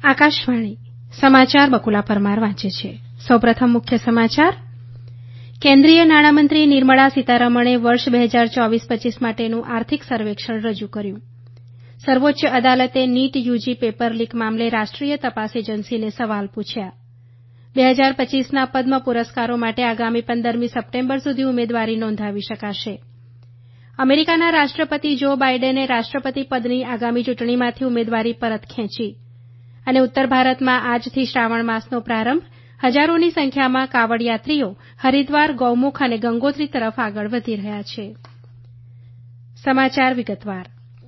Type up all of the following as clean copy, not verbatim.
આકાશવાણી સમાચાર બકુલા પરમાર વાંચે છે. સૌપ્રથમ મુખ્ય સમાચાર. કેન્દ્રીય નાણામંત્રી નિર્મળા સીતારમણે વર્ષ 2024-25 માટેનું આર્થિક સર્વેક્ષણ રજૂ કર્યું. સર્વોચ્ચ અદાલતે નીટ યુજી પેપર લીક મામલે રાષ્ટ્રીય તપાસ એજન્સીને સવાલ પૂછ્યા. 2025ના પદ્મ પુરસ્કારો માટે આગામી 15મી સપ્ટેમ્બર સુધી ઉમેદવારી નોંધાવી શકાશે. અમેરિકાના રાષ્ટ્રપતિ જો બાઇડેને રાષ્ટ્રપતિ પદની આગામી ચૂંટણીમાંથી ઉમેદવારી પરત ખેંચી. અને ઉત્તર ભારતમાં આજથી શ્રાવણ માસનો પ્રારંભ. હજારોની સંખ્યામાં કાવડયાત્રીઓ હરિદ્વાર, ગૌમુખ અને ગંગોત્રી તરફ આગળ વધી રહ્યા છે. સમાચાર વિગતવાર.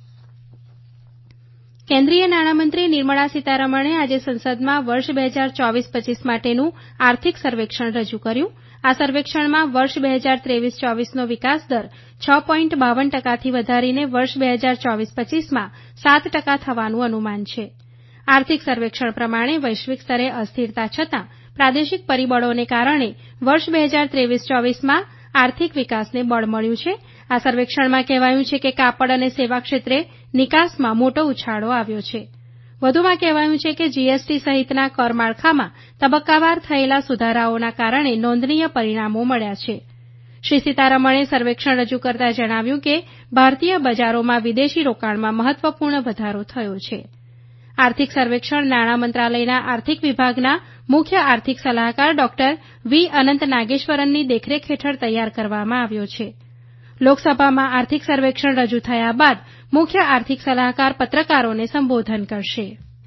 કેન્દ્રીય નાણામંત્રી નિર્મળા સીતારમણે આજે સંસદમાં વર્ષ 2024-25 માટેનું આર્થિક સર્વેક્ષણ રજૂ કર્યું. આ સર્વેક્ષણમાં વર્ષ 2023-24નો વિકાસ દર 6.52%થી વધારીને વર્ષ 2024-25માં 7% થવાનું અનુમાન છે. આર્થિક સર્વેક્ષણ પ્રમાણે વૈશ્વિક સ્તરે અસ્થિરતા છતાં પ્રાદેશિક પરિબળોને કારણે વર્ષ 2023-24માં આર્થિક વિકાસને બળ મળ્યું છે. આ સર્વેક્ષણમાં કહેવાયું છે કે કાપડ અને સેવા ક્ષેત્રે નિકાસમાં મોટો ઉછાળો આવ્યો છે. વધુમાં કહેવાયું છે કે જીએસટી સહિતના કર માળખામાં તબક્કાવાર થયેલા સુધારાઓના કારણે નોંધનીય પરિણામો મળ્યા છે. શ્રી સીતારમણે સર્વેક્ષણ રજૂ કરતા જણાવ્યું કે ભારતીય બજારોમાં વિદેશી રોકાણમાં મહત્વપૂર્ણ વધારો થયો છે. આર્થિક સર્વેક્ષણ નાણાં મંત્રાલયના આર્થિક વિભાગના મુખ્ય આર્થિક સલાહકાર ડોક્ટર વી. અનંત નાગેશ્વરનની દેખરેખ હેઠળ તૈયાર કરવામાં આવ્યો છે. લોકસભામાં આર્થિક સર્વેક્ષણ રજૂ થયા બાદ મુખ્ય આર્થિક સલાહકાર પત્રકારોને સંબોધન કરશે.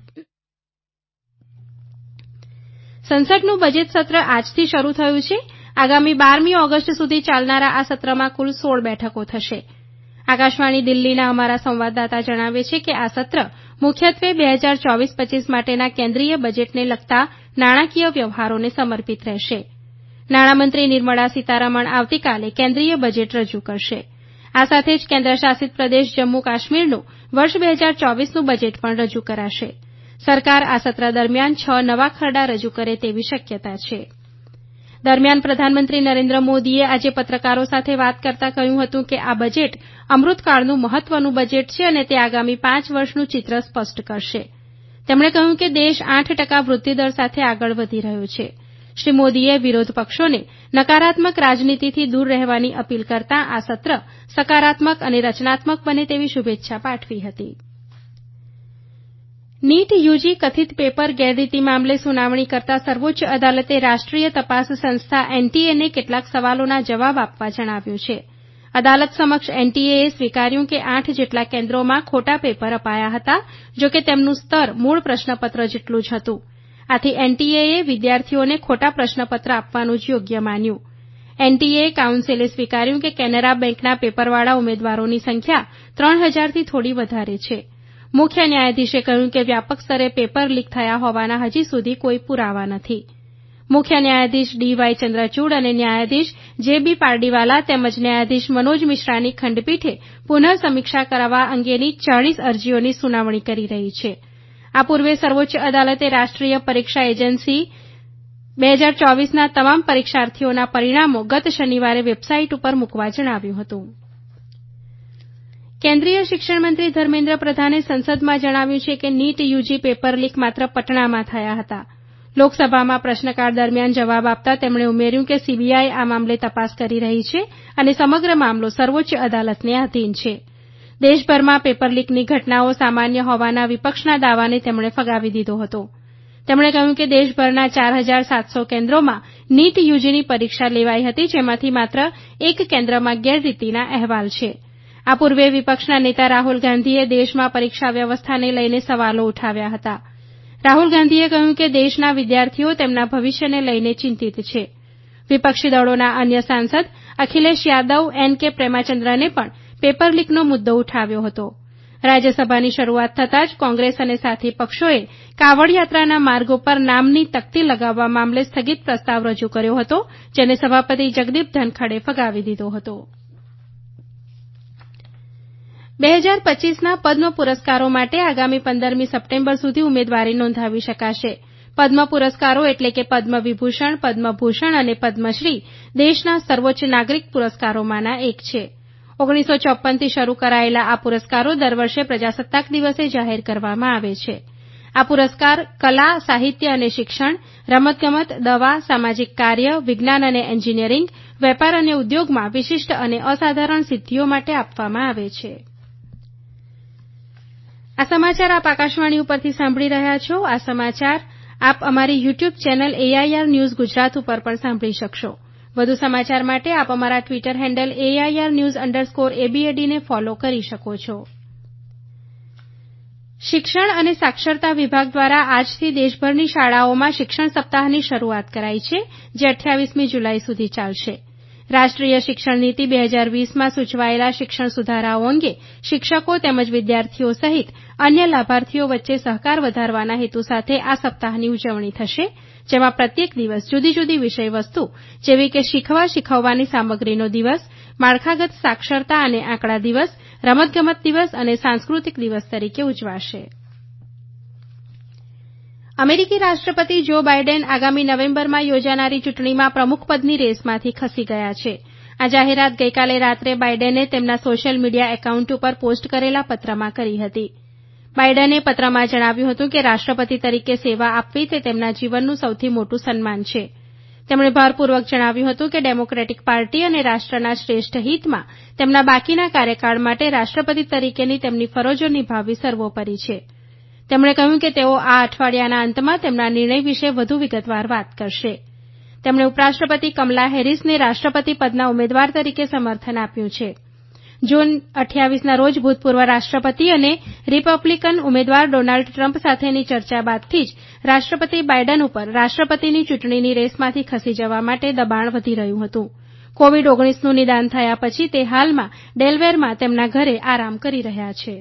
સંસદનું બજેટ સત્ર આજથી શરૂ થયું છે. આગામી 12મી ઓગસ્ટ સુધી ચાલનારા આ સત્રમાં કુલ 16 બેઠકો થશે. આકાશવાણી દિલ્હીના અમારા સંવાદદાતા જણાવે છે કે આ સત્ર મુખ્યત્વે 2024-25 માટેના કેન્દ્રીય બજેટને લગતા નાણાકીય વ્યવહારોને સમર્પિત રહેશે. નાણામંત્રી નિર્મળા સીતારમણ આવતીકાલે કેન્દ્રીય બજેટ રજૂ કરશે. આ સાથે જ કેન્દ્રશાસિત પ્રદેશ જમ્મુ કાશ્મીરનું વર્ષ 2024નું બજેટ પણ રજૂ કરાશે. સરકાર આ સત્ર દરમિયાન 6 નવા ખરડા રજૂ કરે તેવી શક્યતા છે. દરમિયાન પ્રધાનમંત્રી નરેન્દ્ર મોદીએ આજે પત્રકારો સાથે વાત કરતા કહ્યું હતું કે આ બજેટ અમૃતકાળનું મહત્વનું બજેટ છે અને તે આગામી 5 વર્ષનું ચિત્ર સ્પષ્ટ કરશે. તેમણે કહ્યું કે દેશ 8% વૃદ્ધિદર સાથે આગળ વધી રહ્યો છે. શ્રી મોદીએ વિરોધ પક્ષોને નકારાત્મક રાજનીતિથી દૂર રહેવાની અપીલ કરતાં આ સત્ર સકારાત્મક અને રચનાત્મક બને તેવી શુભેચ્છા પાઠવી હતી. નીટ યુજી કથિત પેપર ગેરરીતિ મામલે સુનાવણી કરતા સર્વોચ્ચ અદાલતે રાષ્ટ્રીય તપાસ સંસ્થા એનટીએને કેટલાક સવાલોના જવાબ આપવા જણાવ્યું છે. અદાલત સમક્ષ એનટીએએ સ્વીકાર્યું કે 8 જેટલા કેન્દ્રોમાં ખોટા પેપર અપાયા હતા, જો કે તેમનું સ્તર મૂળ પ્રશ્નપત્ર જેટલું જ હતું. આથી એનટીએએ વિદ્યાર્થીઓને ખોટા પ્રશ્નપત્ર આપવાનું જ યોગ્ય માન્યું. એનટીએ કાઉન્સિલે સ્વીકાર્યું કે કેનરા બેંકના પેપરવાળા ઉમેદવારોની સંખ્યા 3000થી થોડી વધારે છે. મુખ્ય ન્યાયાધીશે કહ્યું કે વ્યાપક સ્તરે પેપર લીક થયા હોવાના હજી સુધી કોઈ પુરાવા નથી. મુખ્ય ન્યાયાધીશ ડીવાય ચંદ્રચૂડ અને ન્યાયાધીશ જેબી પારડીવાલા તેમજ ન્યાયાધીશ મનોજ મિશ્રાની ખંડપીઠે પુનઃ સમીક્ષા કરાવવા અંગેની 40 અરજીઓની સુનાવણી કરી રહી છે. આ પૂર્વે સર્વોચ્ચ અદાલતે રાષ્ટ્રીય પરીક્ષા એજન્સી 2024ના તમામ પરીક્ષાર્થીઓના પરિણામો ગત શનિવારે વેબસાઇટ ઉપર મૂકવા જણાવ્યું હતું. કેન્દ્રીય શિક્ષણ મંત્રી ધર્મેન્દ્ર પ્રધાને સંસદમાં જણાવ્યું છે કે નીટ યુજી પેપર લીક માત્ર પટણામાં થયા હતા. લોકસભામાં પ્રશ્નકાળ દરમિયાન જવાબ આપતા તેમણે ઉમેર્યું કે સીબીઆઈ આ મામલે તપાસ કરી રહી છે અને સમગ્ર મામલો સર્વોચ્ચ અદાલતને આધીન છે. દેશભરમાં પેપર લીકની ઘટનાઓ સામાન્ય હોવાના વિપક્ષના દાવાને તેમણે ફગાવી દીધો હતો. તેમણે કહ્યું કે દેશભરના 4700 કેન્દ્રોમાં નીટ યુજીની પરીક્ષા લેવાઈ હતી, જેમાંથી માત્ર એક કેન્દ્રમાં ગેરરીતિના અહેવાલ છે. આ પૂર્વે વિપક્ષના નેતા રાહુલ ગાંધીએ દેશમાં પરીક્ષા વ્યવસ્થાને લઈને સવાલો ઉઠાવ્યા હતા. રાહુલ ગાંધીએ કહ્યું કે દેશના વિદ્યાર્થીઓ તેમના ભવિષ્યને લઈને ચિંતિત છે. વિપક્ષી દળોના અન્ય સાંસદ અખિલેશ યાદવ, એન.કે. પ્રેમાચંદ્રને પણ પેપર લીકનો મુદ્દો ઉઠાવ્યો હતો. રાજ્યસભાની શરૂઆત થતાં જ કોંગ્રેસ અને સાથી પક્ષોએ કાવડ યાત્રાના માર્ગો પર નામની તકતી લગાવવા મામલે સ્થગિત પ્રસ્તાવ રજૂ કર્યો હતો, જેને સભાપતિ જગદીપ ધનખડે ફગાવી દીધો હતો. 2025ના પદ્મ પુરસ્કારો માટે આગામી 15મી સપ્ટેમ્બર સુધી ઉમેદવારી નોંધાવી શકાશે. પદ્મ પુરસ્કારો એટલે કે પદ્મ વિભૂષણ, પદ્મભૂષણ અને પદ્મશ્રી દેશના સર્વોચ્ચ નાગરિક પુરસ્કારોમાંના એક છે. 1954થી શરૂ કરાયેલા આ પુરસ્કારો દર વર્ષે પ્રજાસત્તાક દિવસે જાહેર કરવામાં આવે છે. આ પુરસ્કાર કલા, સાહિત્ય અને શિક્ષણ, રમતગમત, દવા, સામાજિક કાર્ય, વિજ્ઞાન અને એન્જિનિયરિંગ, વેપાર અને ઉદ્યોગમાં વિશિષ્ટ અને અસાધારણ સિદ્ધિઓ માટે આપવામાં આવે છે. આ સમાચાર આપ આકાશવાણી ઉપરથી સાંભળી રહ્યા છો. આ સમાચાર આપ અમારી YouTube channel AIR news Gujarat ઉપર પણ સાંભળી શકશો. વધુ સમાચાર માટે આપ અમારા ટ્વિટર હેન્ડલ AIRnews_ABAD ને ફોલો કરી શકો છો. શિક્ષણ અને સાક્ષરતા વિભાગ દ્વારા આજથી દેશભરની શાળાઓમાં શિક્ષણ સપ્તાહની શરૂઆત કરાઈ છે, જે 28મી જુલાઈ સુધી ચાલશે. રાષ્ટ્રીય શિક્ષણ નીતિ 2020માં સૂચવાયેલા શિક્ષણ સુધારાઓ અંગે શિક્ષકો તેમજ વિદ્યાર્થીઓ સહિત અન્ય લાભાર્થીઓ વચ્ચે સહકાર વધારવાના હેતુ સાથે આ સપ્તાહની ઉજવણી થશે, જેમાં પ્રત્યેક દિવસ જુદી જુદી વિષયવસ્તુ જેવી કે શીખવાની સામગ્રીનો દિવસ, માળખાગત સાક્ષરતા અને આંકડા દિવસ, રમતગમત દિવસ અને સાંસ્કૃતિક દિવસ તરીકે ઉજવાશે. અમેરિકી રાષ્ટ્રપતિ જો બાઇડેન આગામી નવેમ્બરમાં યોજાનારી ચૂંટણીમાં પ્રમુખપદની રેસમાંથી ખસી ગયા છે. આ જાહેરાત ગઈકાલે રાત્રે બાઇડેને તેમના સોશિયલ મીડિયા એકાઉન્ટ ઉપર પોસ્ટ કરેલા પત્રમાં કરી હતી. બાઇડેને પત્રમાં જણાવ્યું હતું કે રાષ્ટ્રપતિ તરીકે સેવા આપવી તે તેમના જીવનનું સૌથી મોટું સન્માન છે. તેમણે ભારપૂર્વક જણાવ્યું હતું કે ડેમોક્રેટિક પાર્ટી અને રાષ્ટ્રના શ્રેષ્ઠ હિતમાં તેમના બાકીના કાર્યકાળ માટે રાષ્ટ્રપતિ તરીકેની તેમની ફરજો નિભાવવી સર્વોપરી છે. તેમણે કહ્યું કે તેઓ આ અઠવાડિયાના અંતમાં તેમના નિર્ણય વિશે વધુ વિગતવાર વાત કરશે. તેમણે ઉપરાષ્ટ્રપતિ કમલા હેરિસને રાષ્ટ્રપતિ પદના ઉમેદવાર તરીકે સમર્થન આપ્યું છે. જૂન 28ના રોજ ભૂતપૂર્વ રાષ્ટ્રપતિ અને રિપબ્લિકન ઉમેદવાર ડોનાલ્ડ ટ્રમ્પ સાથેની ચર્ચા બાદથી જ રાષ્ટ્રપતિ બાઇડન ઉપર રાષ્ટ્રપતિની ચૂંટણીની રેસમાંથી ખસી જવા માટે દબાણ વધી રહ્યું હતું. કોવિડ-19નું નિદાન થયા પછી તે હાલમાં ડેલવેરમાં તેમના ઘરે આરામ કરી રહ્યા છે.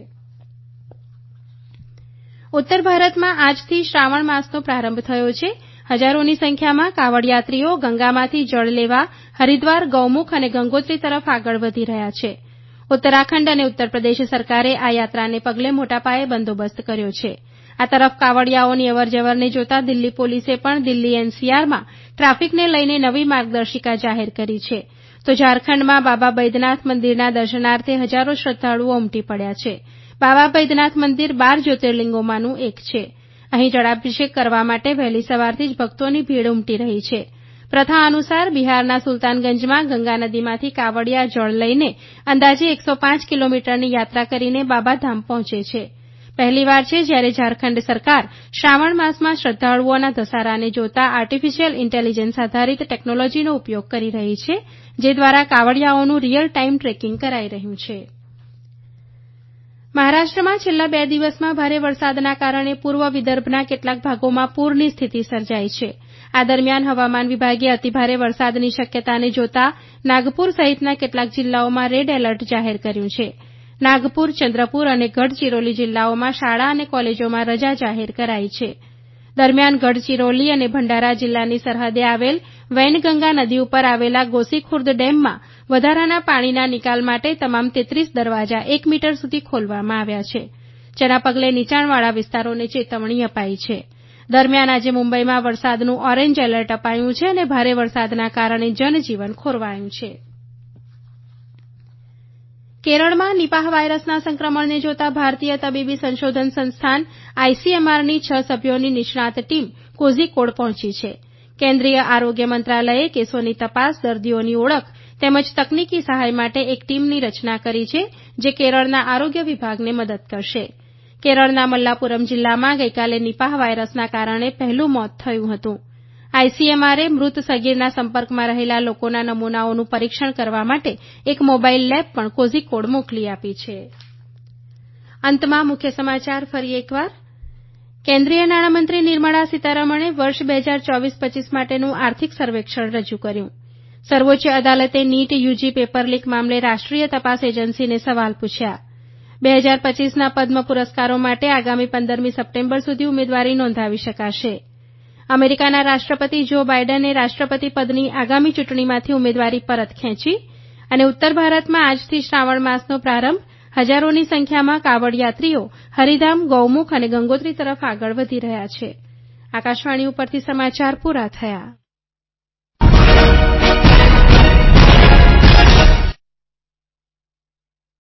ઉત્તર ભારતમાં આજથી શ્રાવણ માસનો પ્રારંભ થયો છે. હજારોની સંખ્યામાં કાવડયાત્રીઓ ગંગામાંથી જળ લેવા હરિદ્વાર, ગૌમુખ અને ગંગોત્રી તરફ આગળ વધી રહ્યા છે. ઉત્તરાખંડ અને ઉત્તરપ્રદેશ સરકારે આ યાત્રાને પગલે મોટા પાયે બંદોબસ્ત કર્યો છે. આ તરફ કાવડિયાઓની અવરજવરને જોતા દિલ્હી પોલીસે પણ દિલ્હી NCRમાં ટ્રાફિકને લઈને નવી માર્ગદર્શિકા જાહેર કરી છે. તો ઝારખંડમાં બાબા બૈદ્યનાથ મંદિરના દર્શનાર્થે હજારો શ્રદ્ધાળુઓ ઉમટી પડ્યા છે. બાબા બૈદ્યનાથ મંદિર 12 જ્યોતિર્લિંગોમાંનું એક છે. અહીં જળાભિષેક કરવા માટે વહેલી સવારથી જ ભક્તોની ભીડ ઉમટી રહી છે. પ્રથા અનુસાર બિહારના સુલતાનગંજમાં ગંગા નદીમાંથી કાવડિયા જળ લઈને અંદાજે 105 કિલોમીટરની યાત્રા કરીને બાબાધામ પહોંચે છે. પહેલીવાર છે જ્યારે ઝારખંડ સરકાર શ્રાવણ માસમાં શ્રદ્ધાળુઓના ધસારાને જોતા આર્ટિફિશિયલ ઇન્ટેલિજન્સ આધારિત ટેકનોલોજીનો ઉપયોગ કરી રહી છે, જે દ્વારા કાવડિયાઓનું રિયલ ટાઇમ ટ્રેકિંગ કરાઈ રહ્યું છે. મહારાષ્ટ્રમાં છેલ્લા 2 દિવસમાં ભારે વરસાદના કારણે પૂર્વ વિદર્ભના કેટલાક ભાગોમાં પૂરની સ્થિતિ સર્જાઈ છે. આ દરમિયાન હવામાન વિભાગે અતિભારે વરસાદની શક્યતાને જોતા નાગપુર સહિતના કેટલાક જિલ્લાઓમાં રેડ એલર્ટ જાહેર કર્યું છે. નાગપુર, ચંદ્રપુર અને ગઢચિરોલી જિલ્લાઓમાં શાળા અને કોલેજોમાં રજા જાહેર કરાઈ છે. દરમિયાન ગઢચિરોલી અને ભંડારા જિલ્લાની સરહદે આવેલ વૈનગંગા નદી ઉપર આવેલા ગોસીખુર્દ ડેમમાં વધારાના પાણીના નિકાલ માટે તમામ 33 દરવાજા 1 મીટર સુધી ખોલવામાં આવ્યા છે, જેના પગલે નીચાણવાળા વિસ્તારોને ચેતવણી અપાઈ છે. દરમિયાન આજે મુંબઈમાં વરસાદનું ઓરેન્જ એલર્ટ અપાયું છે અને ભારે વરસાદના કારણે જનજીવન ખોરવાયું છે. કેરળમાં નિપાહ વાયરસના સંક્રમણને જોતા ભારતીય તબીબી સંશોધન સંસ્થાન ICMRની 6 સભ્યોની નિષ્ણાત ટીમ કોઝિકોડ પહોંચી છે. કેન્દ્રીય આરોગ્ય મંત્રાલયે કેસોની તપાસ, દર્દીઓની ઓળખ તેમજ તકનીકી સહાય માટે એક ટીમની રચના કરી છે, જે કેરળના આરોગ્ય વિભાગને મદદ કરશે. કેરળના મલ્લાપુરમ જિલ્લામાં ગઈકાલે નિપાહ વાયરસના કારણે પહેલું મોત થયું હતું. ICMRએ મૃત સગીરના સંપર્કમાં રહેલા લોકોના નમૂનાઓનું પરીક્ષણ કરવા માટે એક મોબાઈલ લેબ પણ કોઝિકોડ મોકલી આપી છે. અંતમાં મુખ્ય સમાચાર ફરી એકવાર. કેન્દ્રીય નાણામંત્રી નિર્મળા સીતારમણે વર્ષ 2024-25 માટેનું આર્થિક સર્વેક્ષણ રજૂ કર્યું. સર્વોચ્ચ અદાલતે નીટ UG પેપર લીક મામલે રાષ્ટ્રીય તપાસ એજન્સીને સવાલ પૂછ્યા. 2025ના પદ્મ પુરસ્કારો માટે આગામી 15મી સપ્ટેમ્બર સુધી ઉમેદવારી નોંધાવી શકાશે. અમેરિકાના રાષ્ટ્રપતિ જો બાઇડને રાષ્ટ્રપતિ પદની આગામી ચૂંટણીમાંથી ઉમેદવારી પરત ખેંચી અને ઉત્તર ભારતમાં આજથી શ્રાવણ માસનો પ્રારંભ. હજારોની સંખ્યામાં કાવડયાત્રીઓ હરિધામ, ગૌમુખ અને ગંગોત્રી તરફ આગળ વધી રહ્યા છે. આકાશવાણી ઉપરથી સમાચાર પૂરા થયા.